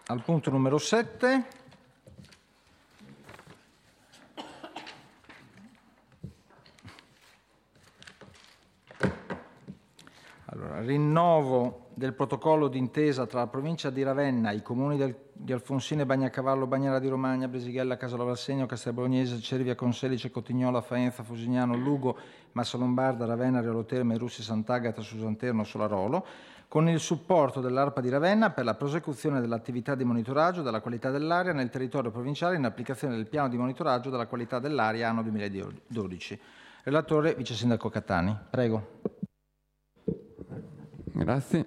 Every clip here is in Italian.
al punto numero 7. Allora, rinnovo del protocollo d'intesa tra la provincia di Ravenna, i comuni di Alfonsine, Bagnacavallo, Bagnara di Romagna, Brisighella, Casalova al Segno, Castelbolognese, Cervia, Conselice, Cotignola, Faenza, Fusignano, Lugo, Massalombarda, Ravenna, Riolo Terme, Russi, Sant'Agata, Susanterno, Solarolo, con il supporto dell'ARPA di Ravenna per la prosecuzione dell'attività di monitoraggio della qualità dell'aria nel territorio provinciale in applicazione del piano di monitoraggio della qualità dell'aria anno 2012. Relatore, Vice Sindaco Catani. Prego. Grazie.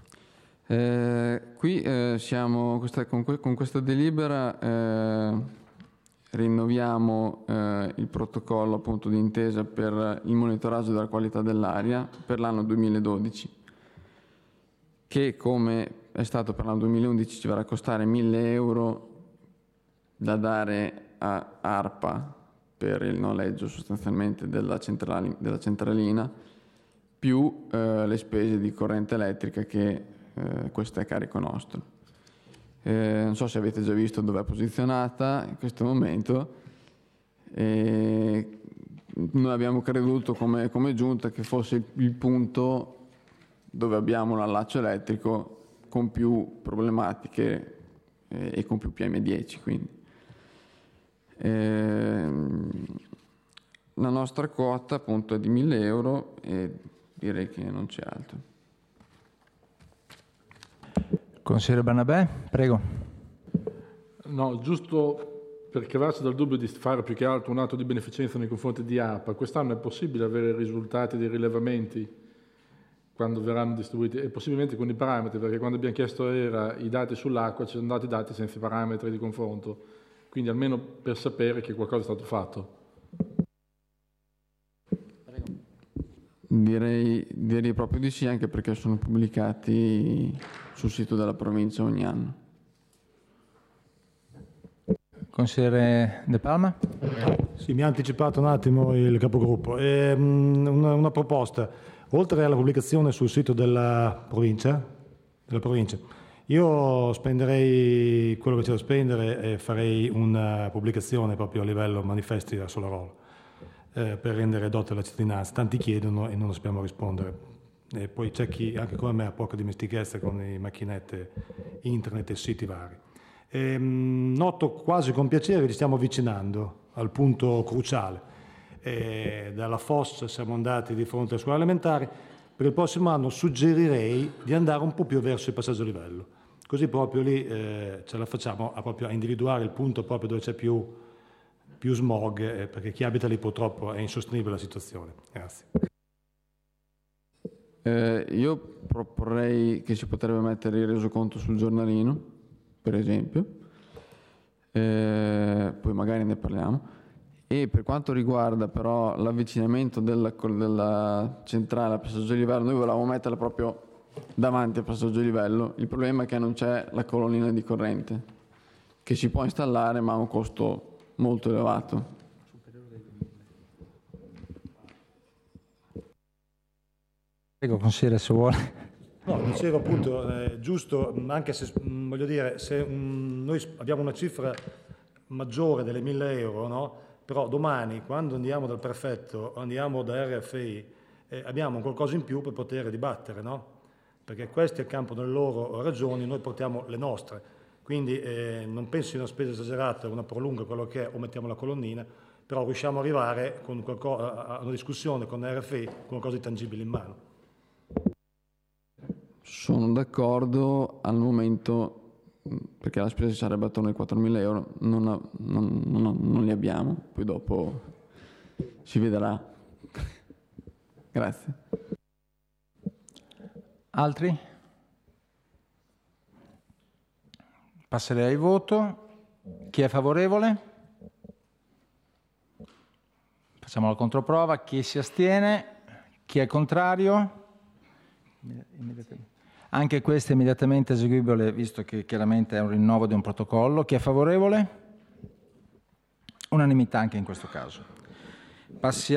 Qui siamo con questa delibera rinnoviamo il protocollo appunto di intesa per il monitoraggio della qualità dell'aria per l'anno 2012, che come è stato per l'anno 2011 ci verrà a costare 1.000 euro da dare a ARPA per il noleggio sostanzialmente della centralina, più le spese di corrente elettrica che questa è a carico nostro. Non so se avete già visto dove è posizionata in questo momento. Noi abbiamo creduto come giunta che fosse il punto dove abbiamo un allaccio elettrico con più problematiche e con più PM10. Quindi. La nostra quota appunto è di 1.000 euro e direi che non c'è altro. Consigliere Barnabè, prego. No, giusto per cavarsi dal dubbio di fare più che altro un atto di beneficenza nei confronti di ARPA, quest'anno è possibile avere risultati dei rilevamenti quando verranno distribuiti e possibilmente con i parametri, perché quando abbiamo chiesto i dati sull'acqua ci sono dati dati senza parametri di confronto, quindi almeno per sapere che qualcosa è stato fatto. Direi proprio di sì, anche perché sono pubblicati sul sito della provincia ogni anno. Consigliere De Palma? Sì, mi ha anticipato un attimo il capogruppo. Una proposta, oltre alla pubblicazione sul sito della provincia, io spenderei quello che c'è da spendere e farei una pubblicazione proprio a livello manifesti da Solarolo. Per rendere dotta la cittadinanza. Tanti chiedono e non sappiamo rispondere. E poi c'è chi, anche come me, ha poca dimestichezza con le macchinette internet e siti vari. Noto quasi con piacere che ci stiamo avvicinando al punto cruciale. Dalla FOS siamo andati di fronte alle scuole elementari. Per il prossimo anno suggerirei di andare un po' più verso il passaggio a livello. Così proprio lì ce la facciamo a individuare il punto proprio dove c'è più smog, perché chi abita lì purtroppo è insostenibile la situazione. Grazie. Io proporrei che si potrebbe mettere il resoconto sul giornalino, per esempio, poi magari ne parliamo. E per quanto riguarda però l'avvicinamento della centrale al passaggio a livello, noi volevamo metterla proprio davanti al passaggio a livello. Il problema è che non c'è la colonnina di corrente, che si può installare ma ha un costo molto elevato. Prego, consigliere, se vuole. No, dicevo appunto, giusto, anche se voglio dire, se noi abbiamo una cifra maggiore delle 1.000 euro, no? Però domani, quando andiamo dal prefetto, andiamo da RFI, abbiamo qualcosa in più per poter dibattere, no? Perché questi accampano le loro ragioni, noi portiamo le nostre. Quindi non penso sia una spesa esagerata, una prolunga quello che è, o mettiamo la colonnina, però riusciamo ad arrivare a una discussione con RFI con qualcosa di tangibile in mano. Sono d'accordo al momento, perché la spesa sarebbe attorno ai 4.000 euro, non li abbiamo, poi dopo si vedrà. Grazie. Altri? Passerei al voto. Chi è favorevole? Facciamo la controprova. Chi si astiene? Chi è contrario? Anche questo è immediatamente eseguibile, visto che chiaramente è un rinnovo di un protocollo. Chi è favorevole? Unanimità anche in questo caso. Passiamo